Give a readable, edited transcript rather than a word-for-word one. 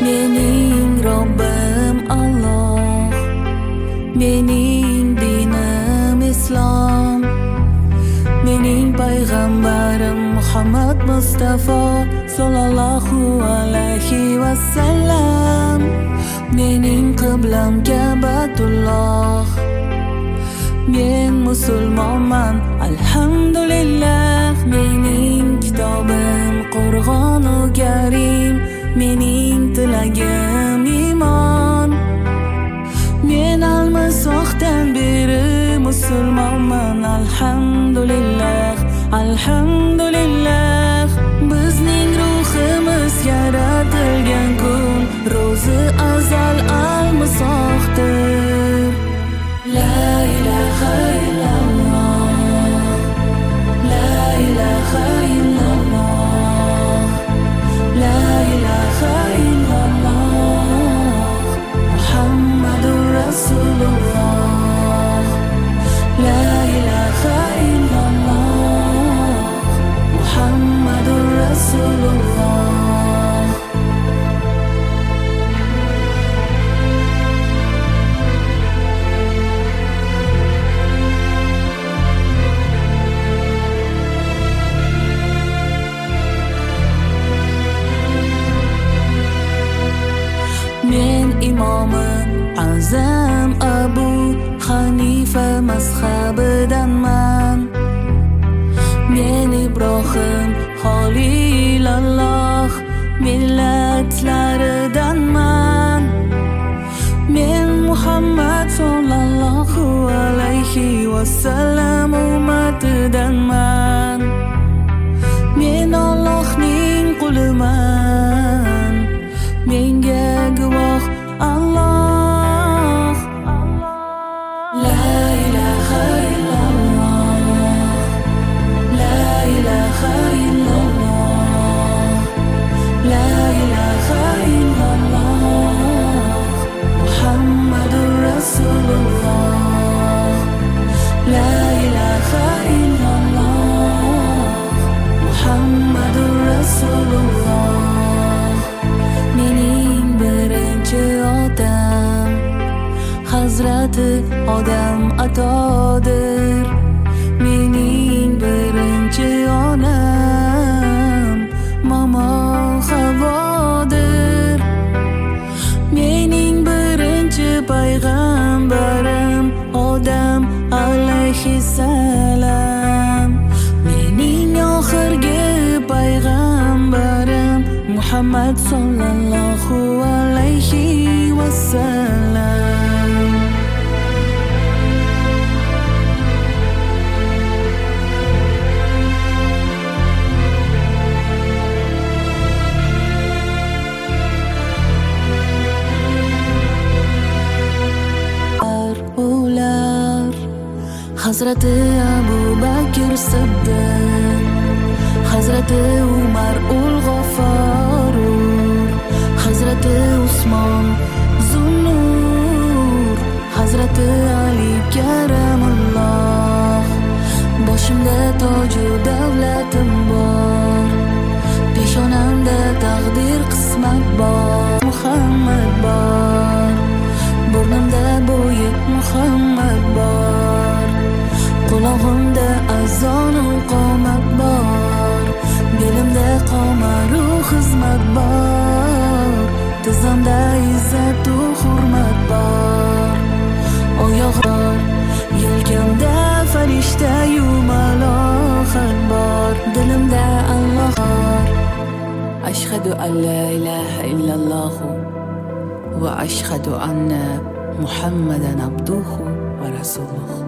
Mening Robbim Alloh, mening dinim Islom, mening payg'ambarim Muhammad Mustafa sallallohu alayhi vasallam. Mening qiblam Ka'batulloh, men musulmonman alhamdulillah. Mening kitobim Qur'oni Karim, mening tilagim iymon. Men almisoqdan beri musulmonman alhamdulillah, alhamdulillah. Bizning ruhimiz yaratilgan kun ro'zi azal almisoqdir. La ilaha illalloh, la ilaha illalloh, la ilaha illalloh, Muhammadur Rasululloh. La ilaha illalloh, Muhammadur Rasululloh. Men imomim Azam Abu Hanifa mazhabidanman. Men Ibrohim Xolilalloh millatlaridanman. Men Muhammad sallallohu alayhi vasallam ummatidanman. Men Allohning quliman, menga guvoh Alloh. La ilaha illalloh, la ilaha illalloh, la ilaha illalloh, Muhammadur Rasululloh. La ilaha illalloh, Muhammadur Rasululloh. Mening birinchi otam Hazrati Odam atodir. Mening birinchi onam Momo Havodir. Mening birinchi payg'ambarim Odam alayhissalom. Mening oxirgi payg'ambarim Muhammad sallallohu alayhi vasallam. Ular Hazrati Abu Bakr Siddiq, Hazrati Umar ul G'affor, Hazrati Usmon Zunnur, Hazrati Ali Karamulloh. Boshimda toju davlatim bor, peshonamda taqdir qismat bor. Muhammad bor, burnimda bo'yiq Muhammad bor, qulog'imda azon u qomat bor, belimda qomaru xizmat bor, tizzamda izzat u hurmat bor. Oyog'im yelkamda farishta yu malohat bor, dilimda Alloh bor. Ashhadu an la ilaha illalloh va ashhadu anna Muhammadan abduhu va rasuluh.